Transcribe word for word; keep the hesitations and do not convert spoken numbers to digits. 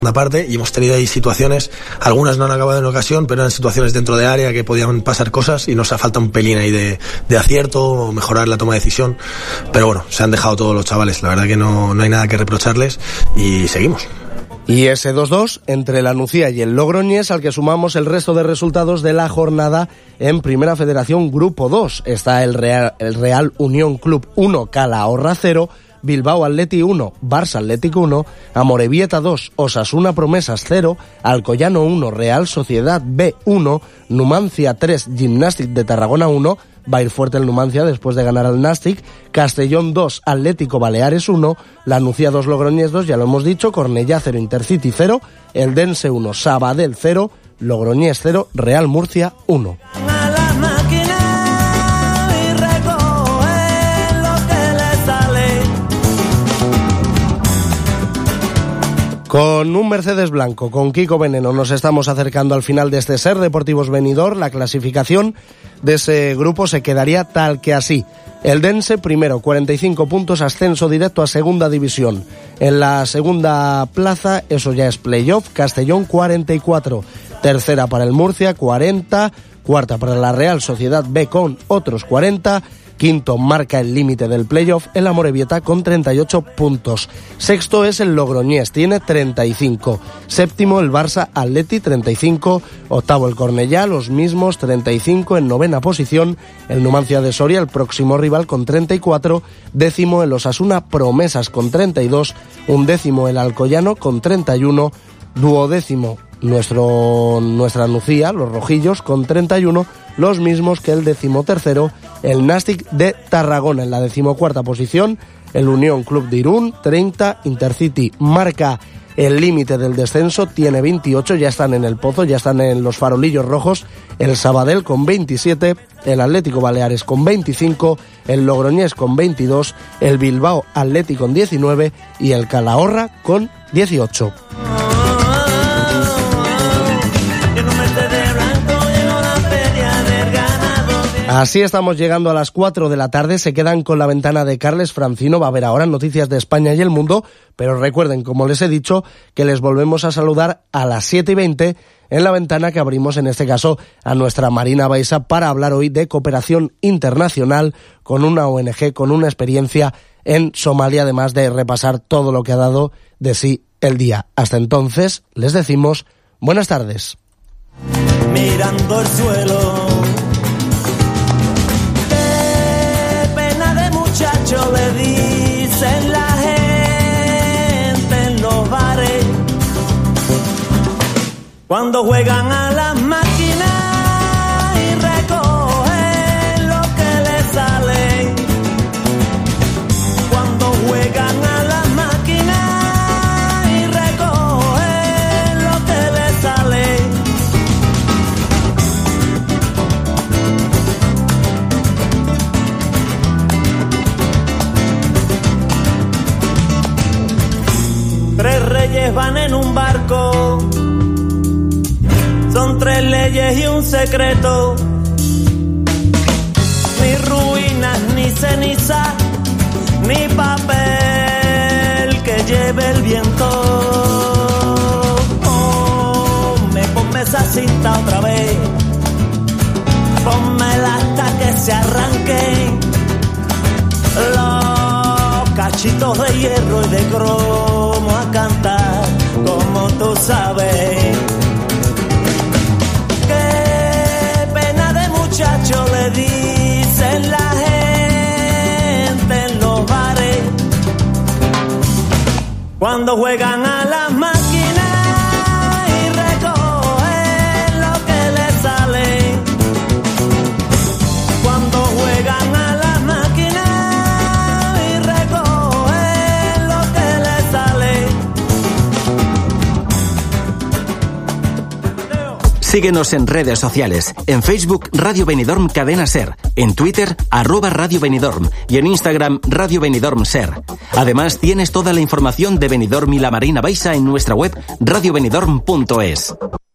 parte y hemos tenido ahí situaciones, algunas no han acabado en ocasión, pero eran situaciones dentro de área que podían pasar cosas y nos ha falta un pelín ahí de, de acierto o mejorar la toma de decisión, pero bueno, se han dejado todos los chavales, la verdad que no, no hay nada que reprocharles y seguimos. Y ese dos dos entre la Nucía y el Logroñés, al que sumamos el resto de resultados de la jornada en Primera Federación Grupo dos. Está el Real, el Real Unión Club uno, Calahorra cero, Bilbao Athletic uno, Barça Athletic uno, Amorebieta dos, Osasuna Promesas cero, Alcoyano uno, Real Sociedad B uno, Numancia tres, Gimnàstic de Tarragona uno, va a ir fuerte el Numancia después de ganar al Nàstic, Castellón dos, Atlético Baleares uno, La Nucía dos, Logroñés dos, ya lo hemos dicho, Cornellá cero, Intercity cero, Eldense uno, Sabadell cero, Logroñés cero, Real Murcia uno. Con un Mercedes blanco, con Kiko Veneno, nos estamos acercando al final de este Ser Deportivos Benidorm. La clasificación de ese grupo se quedaría tal que así. Eldense primero, cuarenta y cinco puntos, ascenso directo a segunda división. En la segunda plaza, eso ya es playoff, Castellón cuarenta y cuatro. Tercera para el Murcia, cuarenta. Cuarta para la Real Sociedad B con otros cuarenta. Quinto marca el límite del playoff el Amorebieta con treinta y ocho puntos. Sexto es el Logroñés, tiene treinta y cinco. Séptimo el Barça Athletic, treinta y cinco. Octavo el Cornellá, los mismos, treinta y cinco. En novena posición el Numancia de Soria, el próximo rival, con treinta y cuatro. Décimo el Osasuna Promesas con treinta y dos. Undécimo el Alcoyano con treinta y uno. Duodécimo nuestro, nuestra Nucía, los rojillos, con treinta y uno. Los mismos que el decimotercero, el Nàstic de Tarragona. En la decimocuarta posición, el Unión Club de Irún, treinta. Intercity marca el límite del descenso, tiene veintiocho, ya están en el pozo, ya están en los farolillos rojos. El Sabadell con veintisiete, el Atlético Baleares con veinticinco, el Logroñés con veintidós, el Bilbao Athletic con diecinueve y el Calahorra con dieciocho. Así estamos llegando a las cuatro de la tarde, se quedan con la ventana de Carles Francino, va a haber ahora noticias de España y el mundo, pero recuerden, como les he dicho, que les volvemos a saludar a las siete y veinte en la ventana que abrimos, en este caso, a nuestra Marina Baiza, para hablar hoy de cooperación internacional con una O N G, con una experiencia en Somalia, además de repasar todo lo que ha dado de sí el día. Hasta entonces, les decimos buenas tardes. Mirando el suelo, le dicen la gente en los bares cuando juegan a las máquinas y recogen lo que les sale. Cuando juegan a las máquinas y recogen lo que les sale. Tres reyes van en un barco, son tres leyes y un secreto, ni ruinas, ni ceniza, ni papel que lleve el viento. Oh, me ponme esa cinta otra vez, pónmela hasta que se arranquen los cachitos de hierro y de cromo a cantar, como tú sabes. Qué pena de muchacho le dicen la gente en los bares cuando juegan a las máquinas y recogen lo que les sale. Cuando juegan a las máquinas síguenos en redes sociales. En Facebook, Radio Benidorm Cadena Ser. En Twitter, arroba Radio Benidorm. Y en Instagram, Radio Benidorm Ser. Además, tienes toda la información de Benidorm y la Marina Baixa en nuestra web radio benidorm punto es.